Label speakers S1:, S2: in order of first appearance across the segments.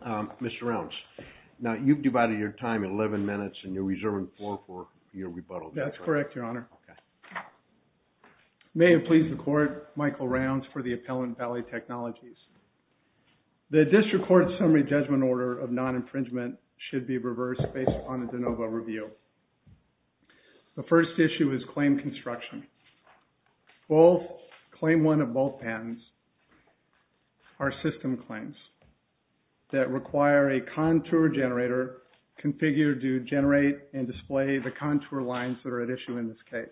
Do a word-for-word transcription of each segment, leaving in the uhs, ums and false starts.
S1: Um, Mister Rounds, now you've divided your time eleven minutes and you're reserving four for your rebuttal.
S2: That's correct, Your Honor.
S1: Okay.
S2: May it please the Court, Michael Rounds for the appellant, Valley Technologies. The District Court's summary judgment order of non-infringement should be reversed based on a de novo review. The first issue is claim construction. Both Claim one of both patents are system claims that require a contour generator configured to generate and display the contour lines that are at issue in this case.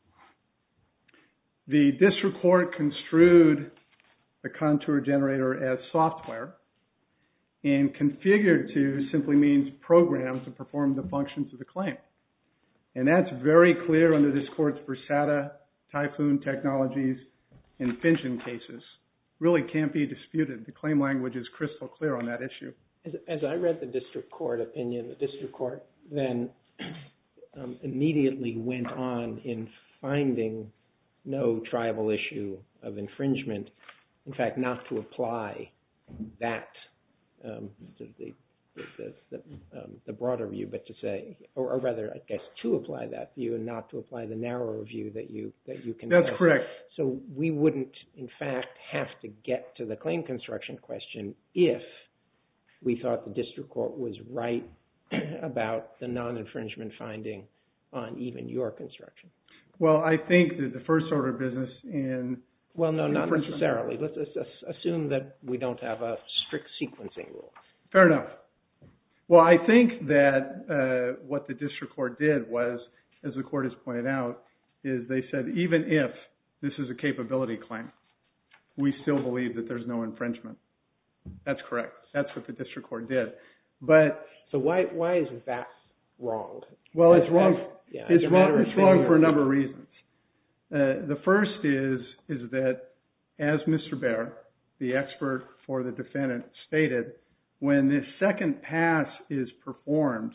S2: The District Court construed the contour generator as software, and configured to simply means programmed to perform the functions of the claim. And that's very clear under this Court's Versata, Typhoon Technologies, and Finchon cases. Really can't be disputed. The claim language is crystal clear on that issue.
S3: As, as I read the District Court opinion, the District Court then um, immediately went on in finding no tribal issue of infringement, in fact, not to apply that, um, the, the, the, the, um, the broader view, but to say, or, or rather, I guess, to apply that view and not to apply the narrower view that you that you can.
S2: That's correct.
S3: So we wouldn't, in fact, have to get to the claim construction question if we thought the District Court was right about the non-infringement finding on even your construction.
S2: Well, I think that the first order of business in...
S3: Well, no, not necessarily. Let's assume that we don't have a strict sequencing rule.
S2: Fair enough. Well, I think that uh, what the District Court did was, as the Court has pointed out, is they said even if this is a capability claim, we still believe that there's no infringement. That's correct. That's what the District Court did. But
S3: so why why is that wrong?
S2: Well,
S3: as,
S2: it's wrong.
S3: As, yeah,
S2: it's wrong. It's wrong for a number of reasons. Uh, the first is is that, as Mister Baer, the expert for the defendant, stated, when this second pass is performed,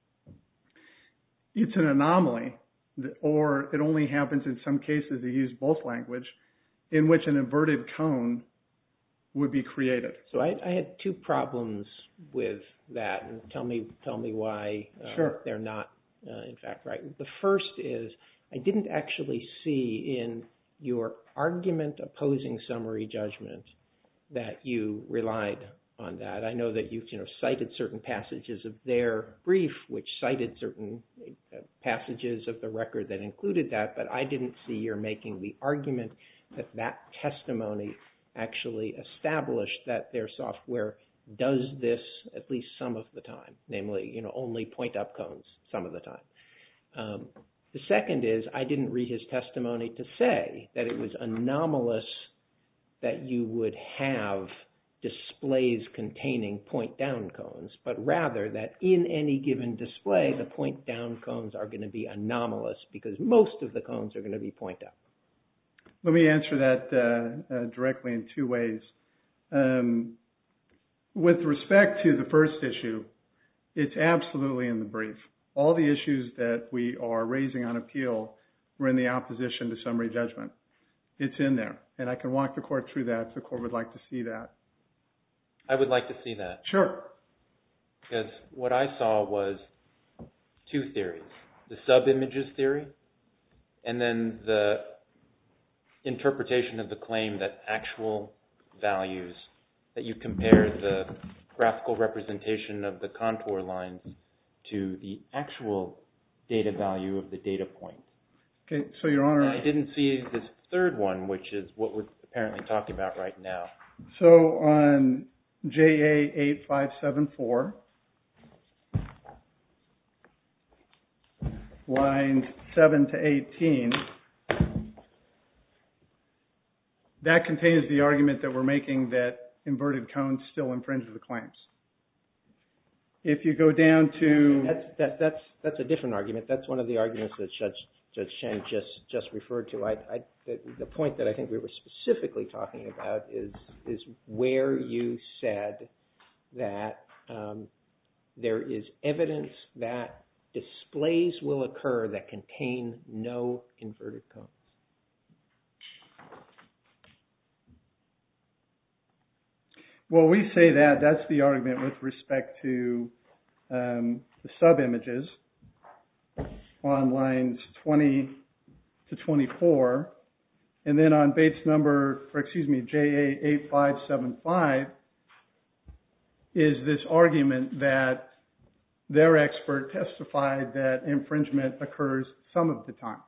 S2: it's an anomaly, or it only happens in some cases, they use both language, in which an inverted cone would be created.
S3: So I, I had two problems with that, and tell me tell me why uh,
S2: sure.
S3: they're not, uh, in fact, right. The first is I didn't actually see in your argument opposing summary judgment that you relied on that. I know that you you know cited certain passages of their brief, which cited certain uh, passages of the record that included that, but I didn't see you're making the argument that that testimony actually established that their software does this at least some of the time, namely, you know, only point up cones some of the time. Um, the second is I didn't read his testimony to say that it was anomalous that you would have displays containing point down cones, but rather that in any given display, the point down cones are going to be anomalous because most of the cones are going to be point up.
S2: Let me answer that uh, uh, directly in two ways. Um, with respect to the first issue, it's absolutely in the brief. All the issues that we are raising on appeal were in the opposition to summary judgment. It's in there, and I can walk the court through that if the court would like to see that.
S4: I would like to see that.
S2: Sure.
S4: Because what I saw was two theories, the sub-images theory and then the interpretation of the claim that actual values, that you compare the graphical representation of the contour lines to the actual data value of the data point.
S2: Okay, so Your Honor...
S4: And I didn't see this third one, which is what we're apparently talking about right now.
S2: So on J A eight five seven four, lines seven to eighteen, that contains the argument that we're making that inverted cones still infringe the claims. If you go down to...
S3: That's, that, that's, that's a different argument. That's one of the arguments that Judge, Judge Chen just, just referred to. I, I, the, the point that I think we were specifically talking about is, is where you said that um, there is evidence that displays will occur that contain no inverted cones.
S2: Well, we say that. That's the argument with respect to um, the sub-images on lines twenty to twenty-four. And then on Bates number, or excuse me, J A eight five seven five, is this argument that their expert testified that infringement occurs some of the time.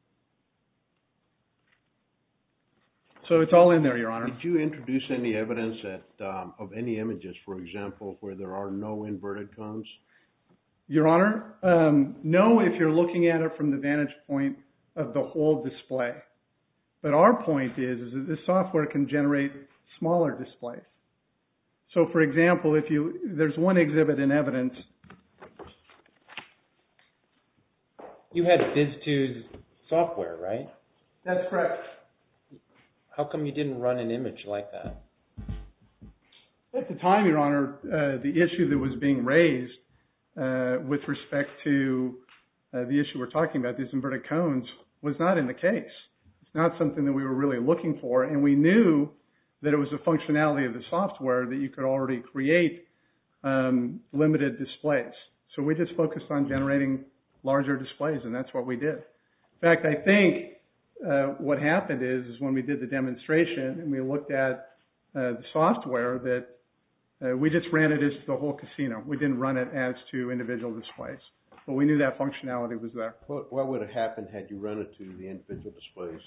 S2: So it's all in there, Your Honor.
S1: Did you introduce any evidence that um, of any images, for example, where there are no inverted cones?
S2: Your Honor, um, no, if you're looking at it from the vantage point of the whole display. But our point is, is that this software can generate smaller displays. So, for example, if you there's one exhibit in evidence.
S4: You had Viz two's software, right?
S2: That's correct.
S4: How come you didn't run an image like that?
S2: At the time, Your Honor, uh, the issue that was being raised uh, with respect to uh, the issue we're talking about, these inverted cones, was not in the case. It's not something that we were really looking for, and we knew that it was a functionality of the software that you could already create um, limited displays. So we just focused on generating larger displays, and that's what we did. In fact, I think uh, what happened is, is when we did the demonstration and we looked at uh, the software, that uh, we just ran it as the whole casino. We didn't run it as to individual displays. But we knew that functionality was there.
S1: What, what would have happened had you run it to the individual displays?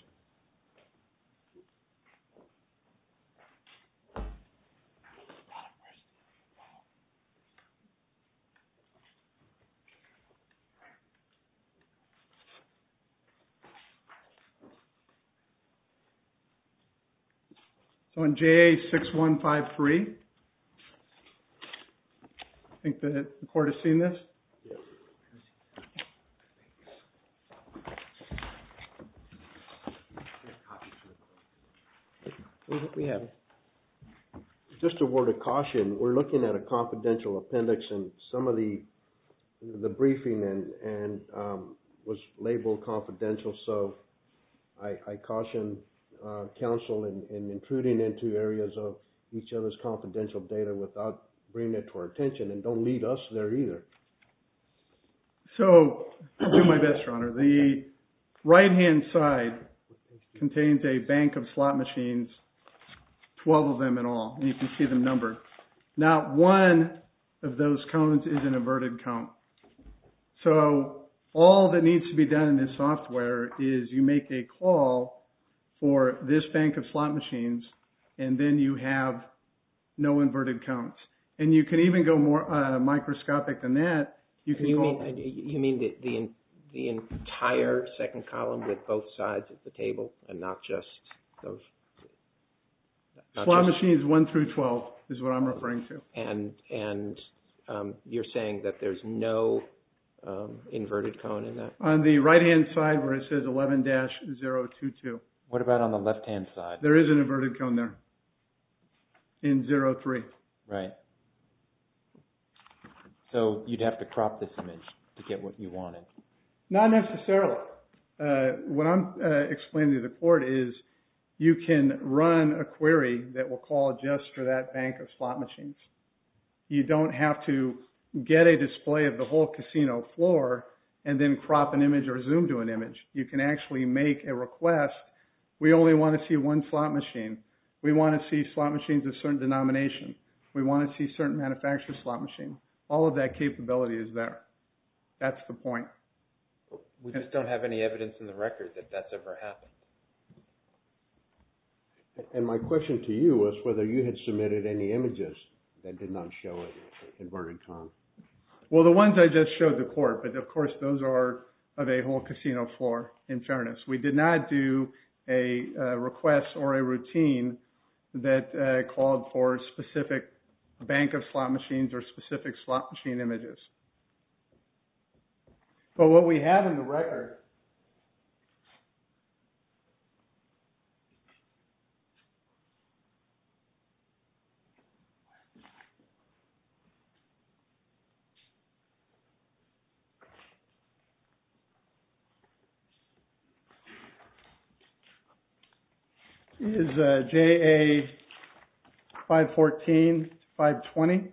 S2: So in J A six one five three, I think the, the court has seen this.
S3: We have.
S1: Just a word of caution, we're looking at a confidential appendix, and some of the the briefing and, and um, was labeled confidential, so I, I caution uh, counsel in, in intruding into areas of each other's confidential data without bringing it to our attention, and don't lead us there either.
S2: So I'll do my best, Your Honor. The right-hand side contains a bank of slot machines, twelve of them in all, and you can see them numbered. Not one of those cones is an inverted cone. So all that needs to be done in this software is you make a call for this bank of slot machines, and then you have no inverted cones. And you can even go more uh, microscopic than that. You can
S3: you
S2: call,
S3: mean you mean the, the the entire second column with both sides of the table, and not just those. Not
S2: slot
S3: just,
S2: machines one through twelve is what I'm referring to.
S3: And and um, you're saying that there's no um, inverted cone in that?
S2: On the right-hand side where it says eleven dash zero two two.
S4: What about on the left-hand side?
S2: There is an inverted cone there in zero three.
S4: Right. So you'd have to crop this image to get what you wanted.
S2: Not necessarily. Uh, what I'm uh, explaining to the court is you can run a query that will call just for that bank of slot machines. You don't have to get a display of the whole casino floor and then crop an image or zoom to an image. You can actually make a request. We only want to see one slot machine. We want to see slot machines of certain denomination. We want to see certain manufacturer slot machine. All of that capability is there. That's the point.
S4: We just don't have any evidence in the record that that's ever happened.
S1: And my question to you was whether you had submitted any images that did not show an inverted cone.
S2: Well, the ones I just showed the court, but of course those are of a whole casino floor, in fairness. We did not do a uh, request or a routine that uh, called for specific bank of slot machines or specific slot machine images. But what we have in the record is uh, J A five fourteen to five twenty.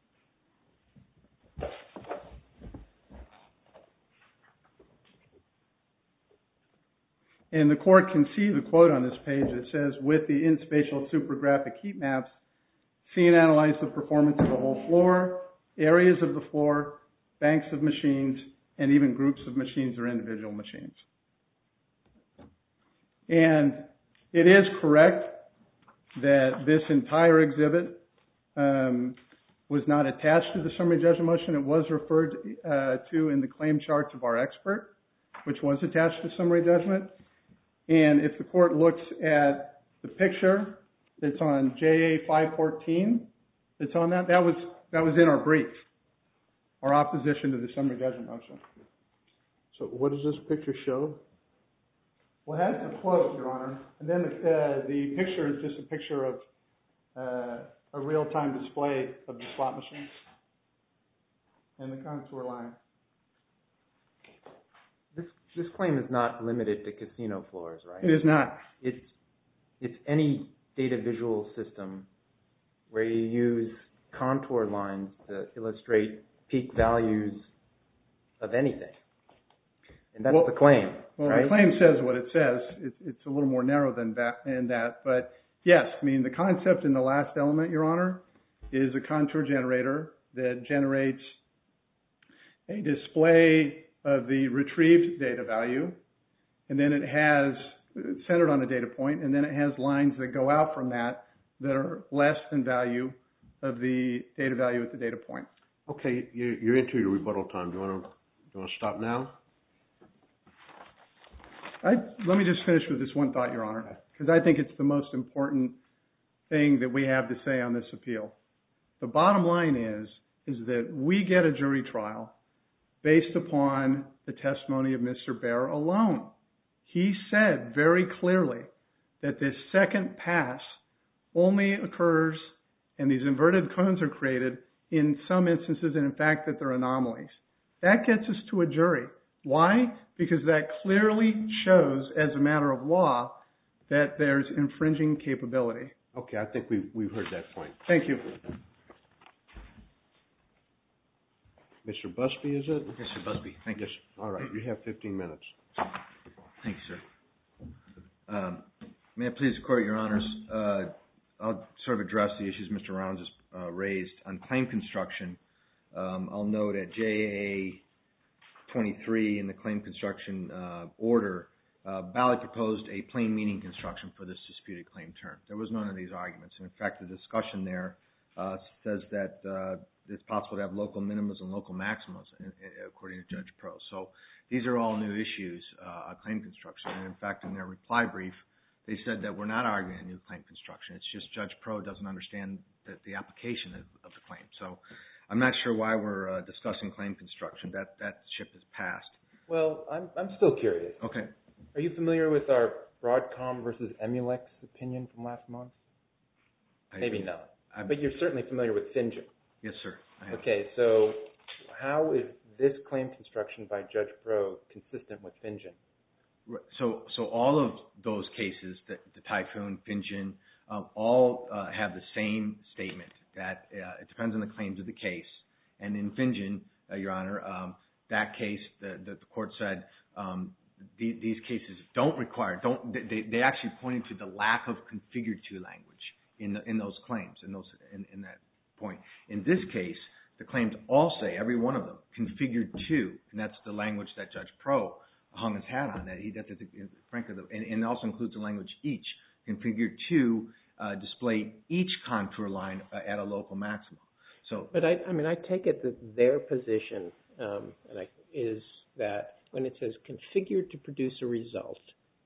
S2: And the court can see the quote on this page that says, with the in-spatial supergraphic heat maps, see and analyze the performance of the whole floor, areas of the floor, banks of machines, and even groups of machines or individual machines. And it is correct that this entire exhibit um, was not attached to the summary judgment motion. It was referred uh, to in the claim charts of our expert, which was attached to summary judgment. And if the court looks at the picture that's on J A five fourteen, that's on that, that was, that was in our brief, our opposition to the summary judgment motion.
S1: So what does this picture show?
S2: Well, it has the quote, Your Honor, and then the, uh, the picture is just a picture of uh, a real-time display of the slot machines and the contour line.
S4: This this claim is not limited to casino floors, right?
S2: It is not.
S4: It's it's any data visual system where you use contour lines to illustrate peak values of anything, and that's
S2: well,
S4: the claim.
S2: Well,
S4: right?
S2: The claim says what it says. It's, it's a little more narrow than that, than that. But yes, I mean, the concept in the last element, Your Honor, is a contour generator that generates a display of the retrieved data value, and then it has, it's centered on a data point, and then it has lines that go out from that that are less than value of the data value at the data point.
S1: Okay, you, you're into your rebuttal time. Do you want to, do you want to stop now?
S2: I, let me just finish with this one thought, Your Honor, because I think it's the most important thing that we have to say on this appeal. The bottom line is, is that we get a jury trial based upon the testimony of Mister Baer alone. He said very clearly that this second pass only occurs and these inverted cones are created in some instances, and in fact that they're anomalies. That gets us to a jury. Why? Because that clearly shows, as a matter of law, that there's infringing capability.
S1: Okay, I think we've, we've heard that point.
S2: Thank you.
S1: Mister Busby, is it?
S5: Mister Busby, thank you.
S1: Yes. All right, you have fifteen minutes.
S5: Thank you, sir. Um, may it please the Court, Your Honors, uh, I'll sort of address the issues Mister Rounds has uh, raised. On claim construction, um, I'll note at J A twenty-three in the claim construction uh, order, uh, Bally proposed a plain meaning construction for this disputed claim term. There was none of these arguments. And in fact, the discussion there uh, says that uh, it's possible to have local minimums and local maximums, in, in, according to Judge Pro. So these are all new issues uh, on claim construction. And in fact, in their reply brief, they said that we're not arguing a new claim construction. It's just Judge Pro doesn't understand the, the application of, of the claim. So I'm not sure why we're uh, discussing claim construction. That that ship has passed.
S4: Well, I'm I'm still curious.
S5: Okay.
S4: Are you familiar with our Broadcom versus Emulex opinion from last month?
S5: I
S4: Maybe
S5: agree.
S4: not.
S5: I'm,
S4: But you're certainly familiar with FinGen.
S5: yes, sir. I have.
S4: Okay, so how is this claim construction by Judge Pro consistent with FinGen?
S5: Right. So, so all of those cases, the, the Typhoon, FinGen, um, all uh, have the same statement that uh, it depends on the claims of the case. And in FinGen, uh, Your Honor, um, that case, the, the, the court said um, the, these cases don't require, don't they, they actually pointed to the lack of configured to language in the, in those claims, in those in, in that point. In this case, the claims all say, every one of them, configured to, and that's the language that Judge Pro hung his hat on. That he, that, that, frankly, the, and, and it also includes the language each, configured to uh, display each contour line uh, at a local maximum. So,
S3: but I, I mean, I take it that their position um, and I, is that when it says configured to produce a result,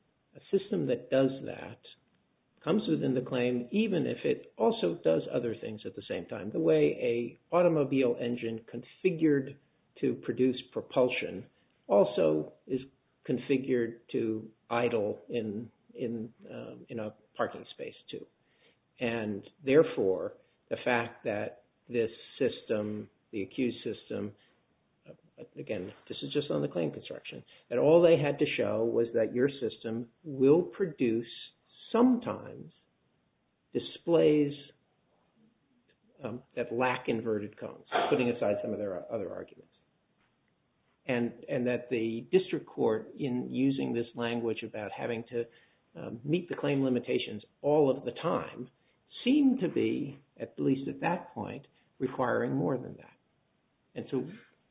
S3: a system that does that comes within the claim, even if it also does other things at the same time. The way a automobile engine configured to produce propulsion also is configured to idle in in uh, in a parking space too, and therefore the fact that this system, the accused system, uh, again, this is just on the claim construction, that all they had to show was that your system will produce sometimes displays um, that lack inverted cones, putting aside some of their other arguments. And, and that the district court, in using this language about having to um, meet the claim limitations all of the time, seemed to be, at least at that point, requiring more than that. And so...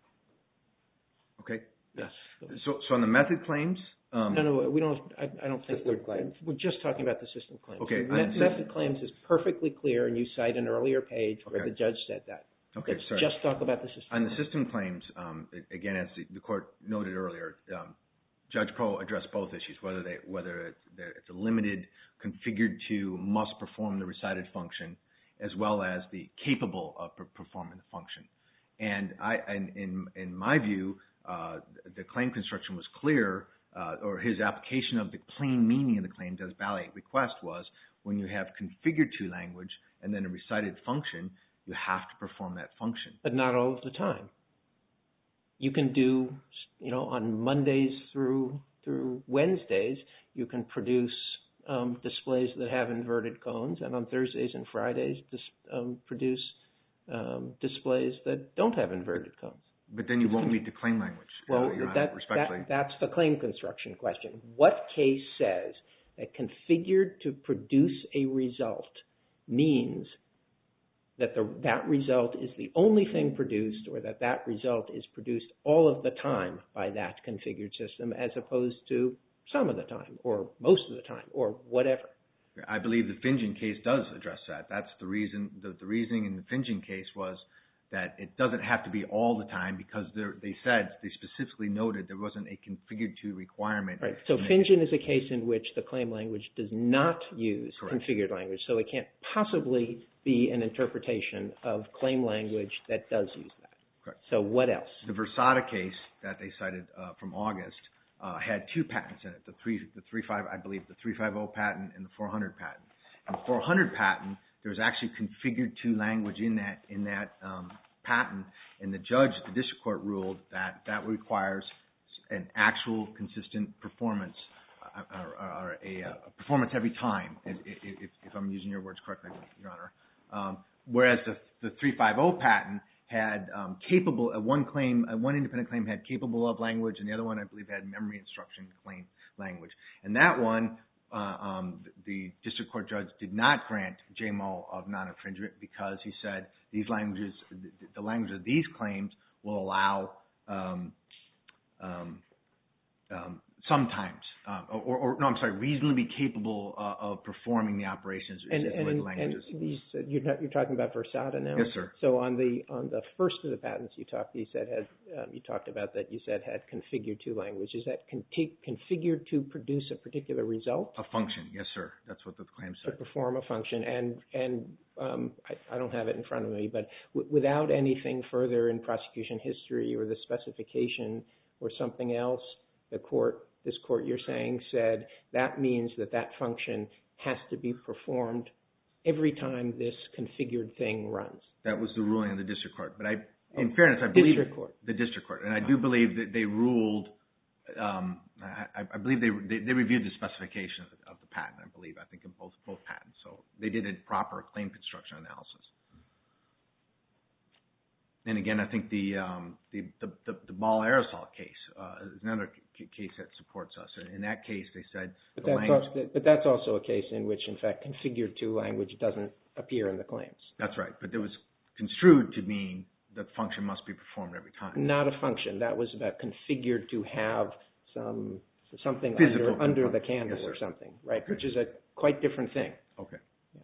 S5: Okay.
S3: Yes.
S5: So, so on the method claims... Um,
S3: no, no, we don't, I, I don't think we're, we're just talking about the system claims.
S5: Okay.
S3: The me- method claims is perfectly clear, and you cite an earlier page where
S5: Okay.
S3: the judge said that.
S5: Okay,
S3: Let's
S5: sorry.
S3: just talk about the system
S5: On the
S3: claims.
S5: system claims, um, it- again, as the, the court noted earlier, um, Judge Pro addressed both issues, whether they whether it's, it's a limited, configured to, must perform the recited function, as well as the capable of per- performing the function. And I, and in in my view, uh, the claim construction was clear, uh, or his application of the plain meaning of the claims as Ballet request was, when you have configured to language and then a recited function, you have to perform that function.
S3: But not all of the time. You can do, you know, on Mondays through through Wednesdays, you can produce um, displays that have inverted cones, and on Thursdays and Fridays, dis, um, produce um, displays that don't have inverted cones.
S5: But then you won't meet the claim language,
S3: well,
S5: uh, Your Honor,
S3: that,
S5: respectfully.
S3: that, that's the claim construction question. What case says that configured to produce a result means that the, that result is the only thing produced, or that that result is produced all of the time by that configured system, as opposed to some of the time, or most of the time, or whatever?
S5: I believe the Fingen case does address that. That's the reason. The, the reasoning in the Fingen case was that it doesn't have to be all the time, because they said, they specifically noted there wasn't a configured to requirement.
S3: Right. So Fingen is a case in which the claim language does not use
S5: Correct.
S3: configured language, so it can't possibly be an interpretation of claim language that does use that.
S5: Correct.
S3: So what else?
S5: The Versada case that they cited uh, from August uh, had two patents in it, the three, the three five, I believe, the three fifty patent and the four hundred patent. In the four hundred patent, there's actually configured to language in that in that um, patent, and the judge, the district court, ruled that that requires an actual consistent performance, uh, or, or a, a performance every time, if, if, if I'm using your words correctly, Your Honor. Um, whereas the the three fifty patent had um, capable, uh, one claim, uh, one independent claim had capable of language, and the other one, I believe, had memory instruction claim language. And that one, uh, um, the district court judge did not grant J M O of non-infringement, because he said these languages, the, the language of these claims will allow um, um, um, sometimes, uh, or, or no, I'm sorry, reasonably capable uh, of performing the operations
S3: And,
S5: with
S3: and,
S5: languages.
S3: and these, uh, you're, not, you're talking about Versada now?
S5: Yes, sir.
S3: So on the on the first of the patents you talked, you said had um, you talked about that you said had configured to language. Is that conti- configured to produce a particular result?
S5: A function, yes, sir. That's what the claim
S3: To
S5: said.
S3: perform a function, and and um, I, I don't have it in front of me, but w- without anything further in prosecution history or the specification or something else, the court, this court, you're saying, said that means that that function has to be performed every time this configured thing runs.
S5: That was the ruling of the district court. But I, in fairness, I believe
S3: District court.
S5: the district court, and I do believe that they ruled. Um, I, I believe they, they they reviewed the specification of the, of the patent. I believe I think in both both patents, so they did a proper claim construction analysis. And again, I think the um, the, the, the, the Ball aerosol case uh, is another c- case that supports us. And in that case, they said
S3: But
S5: the
S3: that's,
S5: language.
S3: also, but that's also a case in which, in fact, configured to language doesn't appear in the claims.
S5: That's right, but it was construed to mean that function must be performed every time.
S3: Not a function. That was about configured to have some something
S5: Physical
S3: under, under the
S5: component.
S3: candle
S5: Yes,
S3: or
S5: sir.
S3: something, right?
S5: Okay.
S3: Which is a quite different thing.
S5: Okay.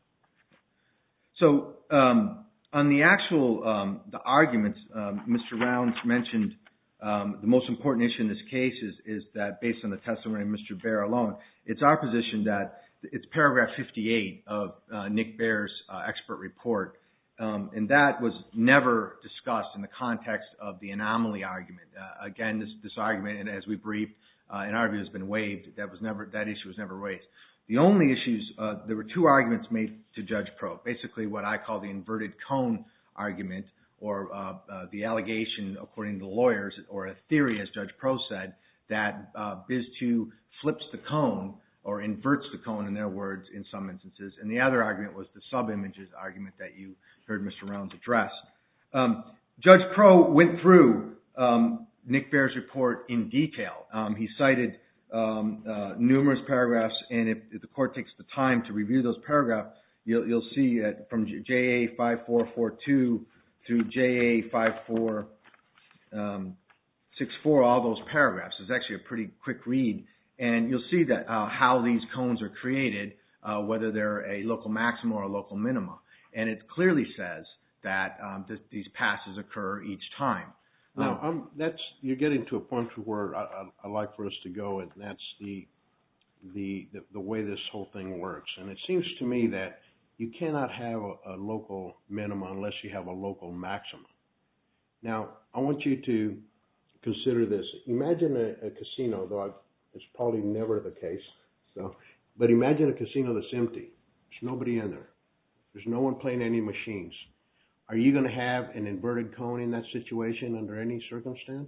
S5: So um, on the actual um, the arguments, um, Mister Rounds mentioned um, the most important issue in this case is is that based on the testimony of Mister Baer alone, it's our position that it's paragraph fifty-eight of uh, Nick Baer's uh, expert report, um, and that was never discussed in the context of the anomaly argument. Uh, again, this this argument, and as we briefed, uh, in our view, has been waived. That was never that issue was never raised. The only issues, uh, there were two arguments made to Judge Pro. Basically, what I call the inverted cone argument, or uh, uh, the allegation, according to the lawyers, or a theory, as Judge Pro said, that uh, Biz two flips the cone or inverts the cone, in their words, in some instances. And the other argument was the sub-images argument that you heard Mister Rounds address. Um, Judge Pro went through um, Nick Baer's report in detail. Um, he cited um, uh, numerous paragraphs, and if, if the court takes the time to review those paragraphs, you'll, you'll see that from J A five four four two through J A five four six four, all those paragraphs. It's actually a pretty quick read, and you'll see that uh, how these cones are created, uh, whether they're a local maxima or a local minima. And it clearly says that um, th- these passes occur each time.
S1: Now, um, that's you're getting to a point where I, I, I like for us to go, and that's the, the the the way this whole thing works. And it seems to me that you cannot have a, a local minima unless you have a local maxima. Now, I want you to consider this. Imagine a, a casino, though I've, it's probably never the case. So, but imagine a casino that's empty. There's nobody in there. There's no one playing any machines. Are you going to have an inverted cone in that situation under any circumstance?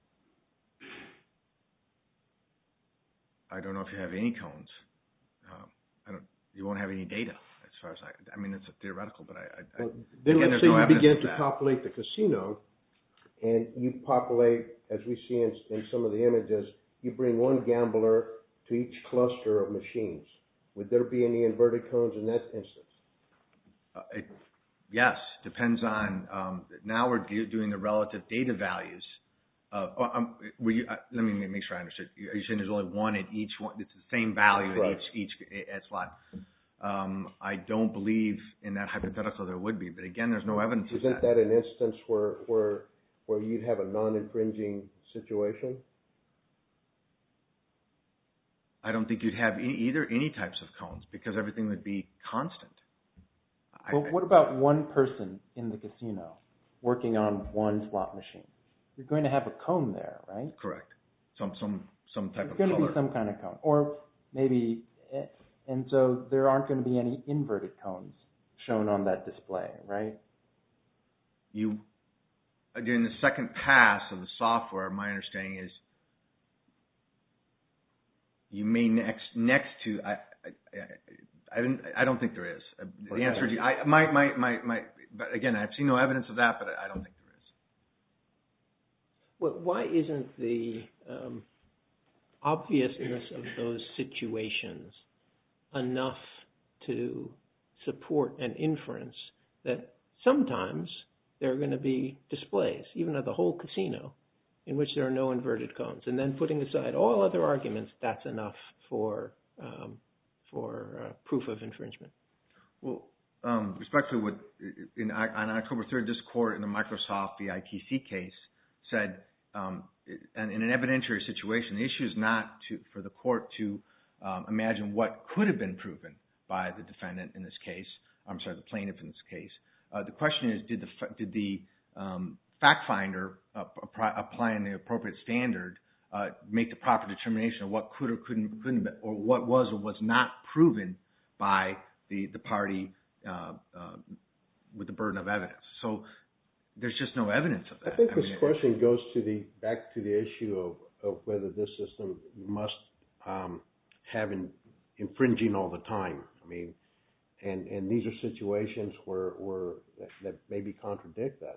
S5: I don't know if you have any cones. Um, I don't. You won't have any data as far as I. I mean, it's a theoretical, but I. I
S1: Well, then
S5: again,
S1: let's
S5: there's
S1: say
S5: no
S1: you
S5: evidence
S1: begin
S5: of
S1: to
S5: that.
S1: populate the casino, and you populate, as we see in, in some of the images, you bring one gambler to each cluster of machines. Would there be any inverted cones in that instance?
S5: Uh, it, yes, depends on. Um, now we're do, doing the relative data values. Of, uh, um, were you, uh, let me make sure I understood. Are you saying there's only one at each one? It's the same value at
S1: Right.
S5: each each at slot. Um, I don't believe in that hypothetical there would be, but again, there's no evidence of
S1: Isn't that an instance where where where you'd have a non-infringing situation?
S5: I don't think you'd have any, either any types of cones because everything would be constant.
S4: Well,
S5: I,
S4: what about one person in the casino working on one slot machine? You're going to have a cone there, right?
S5: Correct. Some some some type
S4: There's
S5: of
S4: going
S5: color.
S4: to be some kind of cone, or maybe, and so there aren't going to be any inverted cones shown on that display, right?
S5: You during the second pass of the software, my understanding is you may next next to I I, I, I didn't I don't think there is. The answer is I my my my my. But again, I've seen no evidence of that, but I don't think there is.
S3: Well, why isn't the um, obviousness of those situations enough to support an inference that sometimes there are going to be displays, even at the whole casino, in which there are no inverted cones, and then putting aside all other arguments, that's enough for um, for uh, proof of infringement?
S5: Well, um, respectfully, what in, on October third, this court in the Microsoft the I T C case said, um, and in an evidentiary situation, the issue is not to, for the court to um, imagine what could have been proven by the defendant in this case. I'm sorry, the plaintiff in this case. Uh, the question is, did the did the um, fact finder uh, applying the appropriate standard uh, make the proper determination of what could or couldn't couldn't be, or what was or was not proven by the the party uh, uh, with the burden of evidence? So there's just no evidence of that.
S1: I think
S5: I
S1: this
S5: mean,
S1: question goes to the back to the issue of, of whether this system must um, have in, infringing all the time. I mean, and, and these are situations where, where that, that maybe contradict that.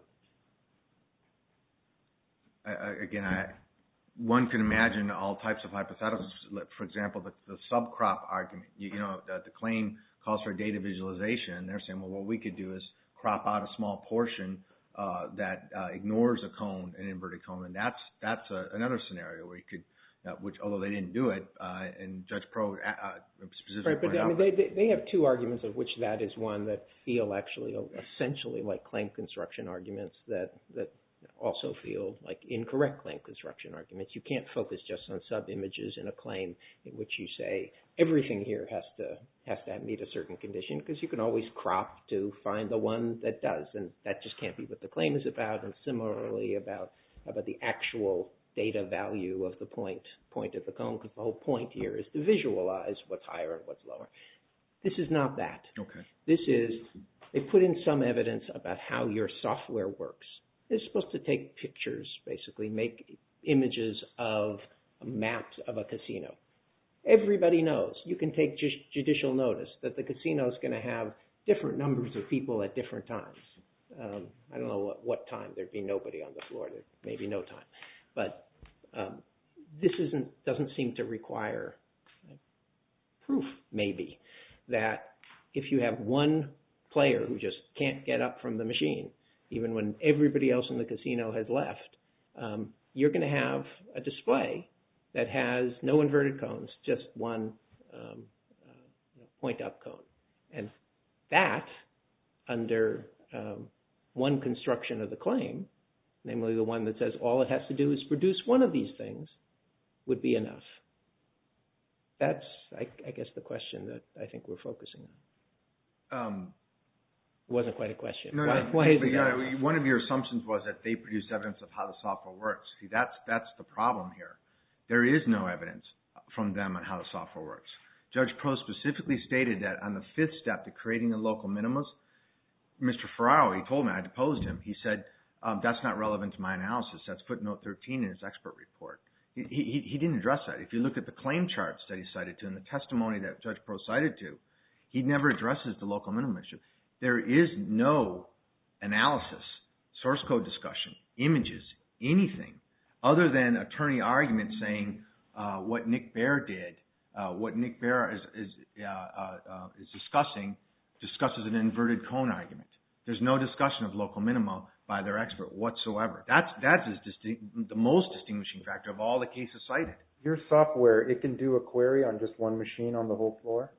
S5: I, I, again, I, one can imagine all types of hypotheticals. For example, the, the subcrop argument. You, you know, the, the claim calls for data visualization, and they're saying, well, what we could do is crop out a small portion uh, that uh, ignores a cone, an inverted cone, and that's that's a, another scenario where you could, uh, which although they didn't do it, uh, and Judge Pro uh, specifically
S3: Right, but
S5: pointed
S3: I mean,
S5: out,
S3: they, they they have two arguments, of which that is one, that feel actually essentially like claim construction arguments that that also feel like incorrect claim construction arguments. You can't focus just on sub-images in a claim in which you say everything here has to has to meet a certain condition, because you can always crop to find the one that does, and that just can't be what the claim is about. And similarly about about the actual data value of the point point of the cone, because the whole point here is to visualize what's higher and what's lower. This is not that.
S5: okay,
S3: This is, they put in some evidence about how your software works. It's supposed to take pictures, basically, make images of maps of a casino. everybody knows, you can take just judicial notice that the casino is going to have different numbers of people at different times. Um, I don't know what, what time. There'd be nobody on the floor. There may be no time. But um, this isn't doesn't seem to require proof, maybe, that if you have one player who just can't get up from the machine, even when everybody else in the casino has left, um, you're going to have a display that has no inverted cones, just one um, uh, point-up cone. And that, under um, one construction of the claim, namely the one that says all it has to do is produce one of these things, would be enough. That's, I, I guess, the question that I think we're focusing on.
S5: Um,
S3: it wasn't quite a question.
S5: No,
S3: why,
S5: no.
S3: why is
S5: but,
S3: it
S5: you know, one of your assumptions was that they produce evidence of how the software works. See, that's that's the problem here. There is no evidence from them on how the software works. Judge Pro specifically stated that on the fifth step to creating the local minimas, Mister Ferraro, he told me, I deposed him. He said, um, that's not relevant to my analysis. That's footnote thirteen in his expert report. He, he, he didn't address that. If you look at the claim charts that he cited to and the testimony that Judge Pro cited to, he never addresses the local minimum issue. There is no analysis, source code discussion, images, anything other than attorney argument saying uh, what Nick Baer did, uh, what Nick Baer is, is, uh, uh, uh, is discussing, discusses an inverted cone argument. There's no discussion of local minima by their expert whatsoever. That's that's distinct, the most distinguishing factor of all the cases cited.
S6: Your software, it can do a query on just one machine on the whole floor?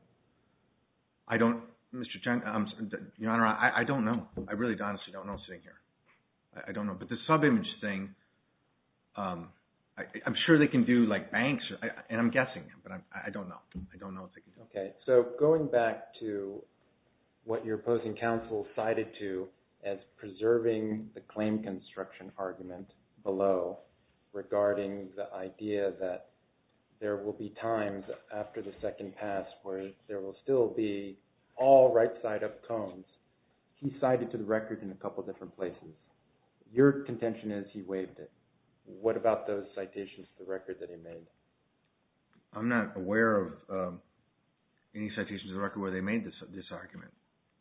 S5: I don't, Mister Chen, um, Your Honor, I, I don't know. I really honestly don't know sitting here. I, I don't know. But the sub-image thing, um, I, I'm sure they can do like banks, or, I, and I'm guessing, but I'm, I don't know. I don't know if they can do.
S6: Okay, so going back to what your opposing counsel cited to as preserving the claim construction argument below regarding the idea that there will be times after the second pass where there will still be all right side up cones. He cited to the record in a couple different places. Your contention is he waived it. What about those citations to the record that he made?
S5: I'm not aware of um, any citations to the record where they made this this argument.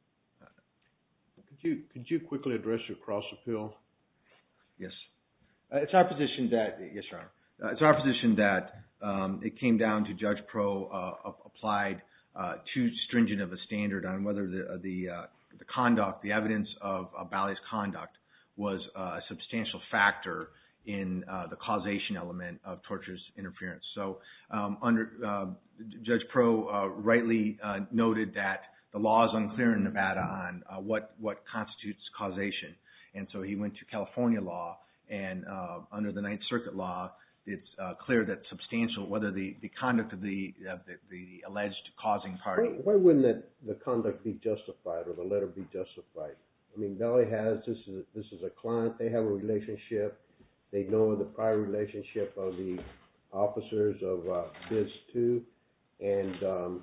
S1: Could you could you quickly address your cross appeal?
S5: Yes, uh, it's our position that yes, Your Honor. Uh, it's our position that um, it came down to Judge Pro uh, applied uh, too stringent of a standard on whether the uh, the uh, the conduct, the evidence of uh, Bally's conduct was uh, a substantial factor in uh, the causation element of tortious interference. So um, under uh, Judge Pro uh, rightly uh, noted that the law is unclear in Nevada on uh, what, what constitutes causation. And so he went to California law, and uh, under the Ninth Circuit law, it's uh, clear that substantial, whether the, the conduct of the, uh, the the alleged causing party.
S1: Why, why wouldn't that, the conduct be justified or the letter be justified? I mean, Bally has, this is, this is a client, they have a relationship, they know the prior relationship of the officers of uh, Biz two, and um,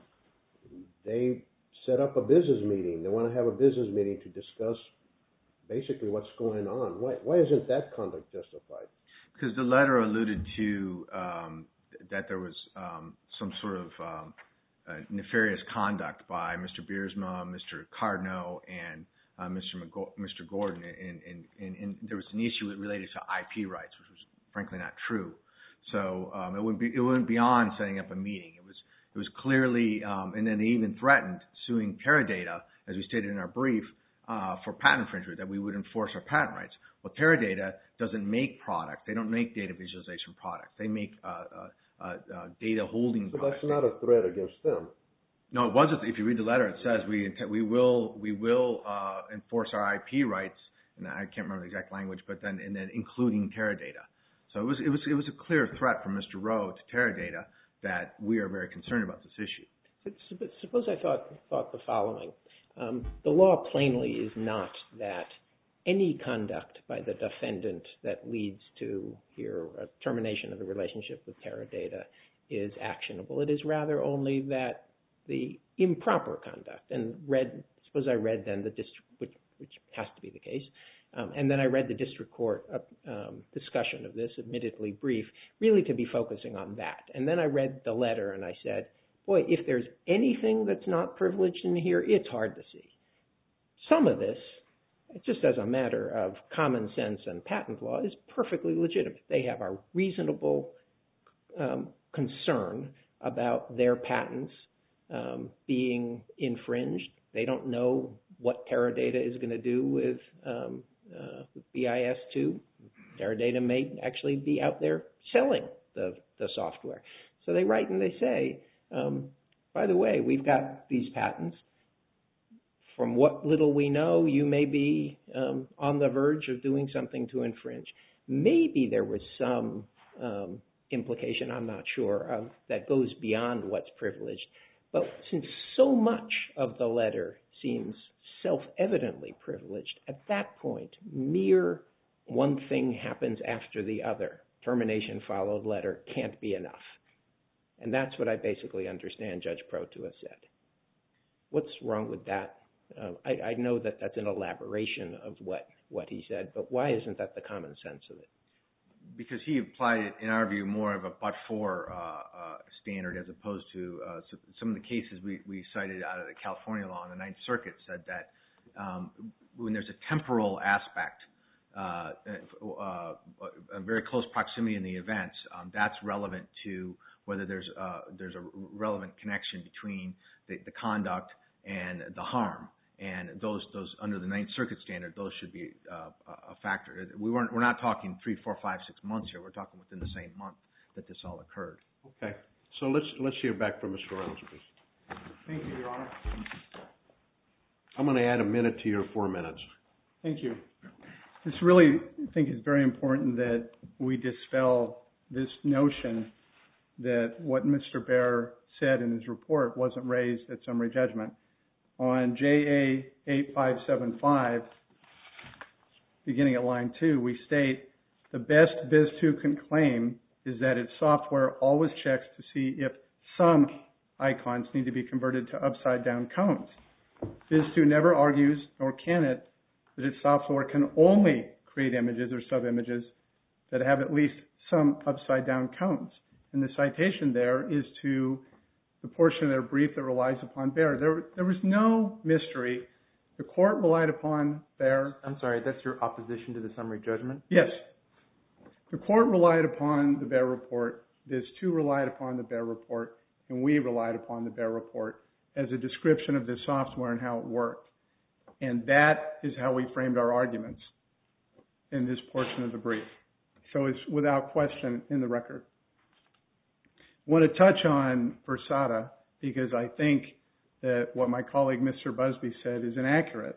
S1: they set up a business meeting. They want to have a business meeting to discuss basically what's going on. Why, why isn't that conduct justified?
S5: Because the letter alluded to um, that there was um, some sort of um, uh, nefarious conduct by Mister Biersma, Mister Cardno, and uh, Mister McGo- Mister Gordon, and, and, and, and there was an issue related to I P rights, which was frankly not true. So um, it wouldn't be it wouldn't beyond setting up a meeting. It was it was clearly, um, and then they even threatened suing Teradata, as we stated in our brief, uh, for patent infringement, that we would enforce our patent rights. Well, Teradata doesn't make products. They don't make data visualization products. They make uh, uh, uh, uh, data holding
S1: So
S5: products.
S1: that's not a threat against them.
S5: No, it wasn't. If you read the letter, it says we int- we will we will uh, enforce our I P rights, and I can't remember the exact language, but then and then including Teradata. So it was it was it was a clear threat from Mister Rowe to Teradata that we are very concerned about this issue.
S3: But suppose I thought thought the following: um, the law plainly is not that any conduct by the defendant that leads to here a termination of the relationship with Teradata is actionable. It is rather only that the improper conduct, and read, suppose I read then the district, which, which has to be the case, Um, and then I read the district court uh, um, discussion of this, admittedly brief, really to be focusing on that. And then I read the letter and I said, boy, if there's anything that's not privileged in here, it's hard to see. Some of this, just as a matter of common sense and patent law, is perfectly legitimate. They have a reasonable um, concern about their patents um, being infringed. They don't know what Teradata is going to do with, um, uh, with B I S two. Teradata may actually be out there selling the, the software. So they write and they say, um, by the way, we've got these patents. From what little we know, you may be um, on the verge of doing something to infringe. Maybe there was some um, implication, I'm not sure, of, that goes beyond what's privileged. But since so much of the letter seems self-evidently privileged, at that point, mere one thing happens after the other, termination followed letter, can't be enough. And that's what I basically understand Judge Pro to have said. What's wrong with that? Uh, I, I know that that's an elaboration of what, what he said, but why isn't that the common sense of it?
S5: Because he applied it, in our view, more of a but-for uh, uh, standard as opposed to uh, so some of the cases we, we cited out of the California law. And the Ninth Circuit said that um, when there's a temporal aspect, uh, uh, a very close proximity in the events, um, that's relevant to whether there's uh, there's a relevant connection between the, the conduct and the harm. And those, those under the Ninth Circuit standard, those should be uh, a factor. We weren't, we're not talking three, four, five, six months here. We're talking within the same month that this all occurred.
S1: Okay. So let's let's hear back from Mister Rounds, please.
S2: Thank you, Your Honor.
S1: I'm going to add a minute to your four minutes.
S2: Thank you. This really, I think, is very important that we dispel this notion that what Mister Baer said in his report wasn't raised at summary judgment. On J A eight five seven five, beginning at line two, we state, the best B I Z two can claim is that its software always checks to see if some icons need to be converted to upside-down cones. B I Z two never argues, nor can it, that its software can only create images or sub-images that have at least some upside-down cones. And the citation there is to the portion of their brief that relies upon Baer. There, there was no mystery. The court relied upon Baer.
S6: I'm sorry, that's your opposition to the summary judgment?
S2: Yes. The court relied upon the Baer report. B I Z two relied upon the Baer report, and we relied upon the Baer report as a description of the software and how it worked. And that is how we framed our arguments in this portion of the brief. So it's without question in the record. I want to touch on Versata because I think that what my colleague Mister Busby said is inaccurate.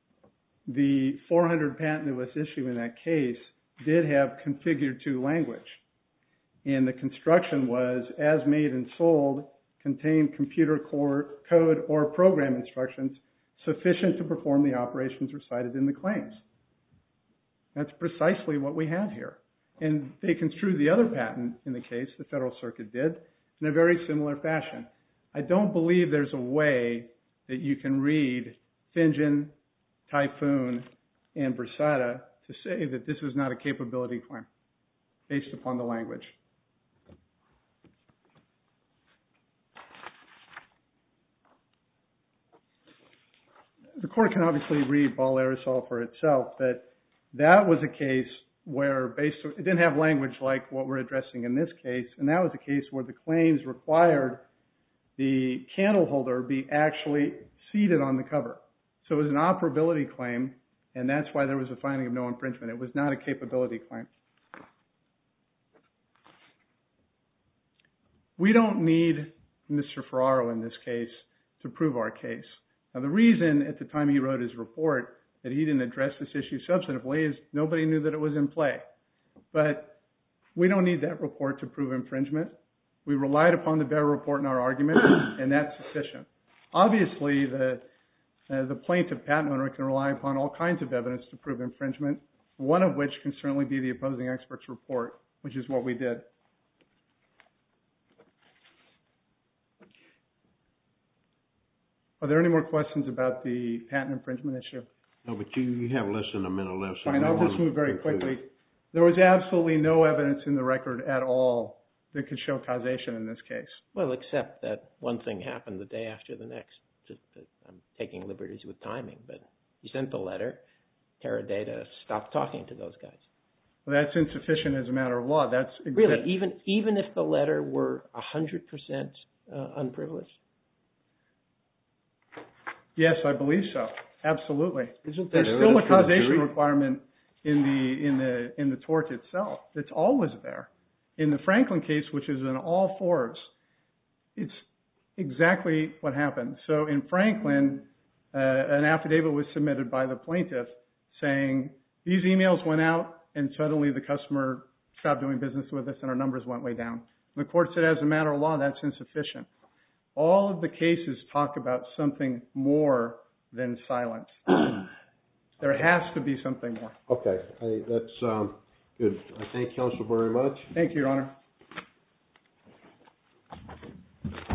S2: The four hundred patent that was issued in that case did have configured to language. And the construction was, as made and sold, contained computer core code or program instructions sufficient to perform the operations recited in the claims. That's precisely what we have here. And they construed the other patent in the case, the Federal Circuit did, in a very similar fashion. I don't believe there's a way that you can read Finjan, Typhoon, and Versata to say that this is not a capability claim based upon the language. The court can obviously read Ball Aerosol for itself, but that was a case where based on, it didn't have language like what we're addressing in this case, and that was a case where the claims required the candle holder be actually seated on the cover. So it was an operability claim, and that's why there was a finding of no infringement. It was not a capability claim. We don't need Mister Ferraro in this case to prove our case. Now, the reason at the time he wrote his report that he didn't address this issue substantively is nobody knew that it was in play. But we don't need that report to prove infringement. We relied upon the Baer report in our argument, and that's sufficient. Obviously, the, uh, the plaintiff patent owner can rely upon all kinds of evidence to prove infringement, one of which can certainly be the opposing expert's report, which is what we did. Are there any more questions about the patent infringement issue?
S1: No, but you, you have less than a minute left. So
S2: Fine, I'll just move very quickly. There was absolutely no evidence in the record at all that could show causation in this case.
S3: Well, except that one thing happened the day after the next. Just, I'm taking liberties with timing, but you sent the letter. Teradata stopped talking to those guys.
S2: Well, that's insufficient as a matter of law. That's exa-
S3: Really, even even if the letter were one hundred percent uh, unprivileged?
S2: Yes, I believe so. Absolutely.
S1: Isn't
S2: There's
S1: there
S2: still a
S1: evidence for the
S2: causation
S1: jury?
S2: requirement in the in the in the tort itself. It's always there. In the Franklin case, which is in all fours, it's exactly what happened. So in Franklin, uh, an affidavit was submitted by the plaintiff saying these emails went out and suddenly the customer stopped doing business with us and our numbers went way down. And the court said as a matter of law, that's insufficient. All of the cases talk about something more than silence. There has to be something more.
S1: Okay, I, that's um, good. I thank counsel very much.
S2: Thank you, Your Honor.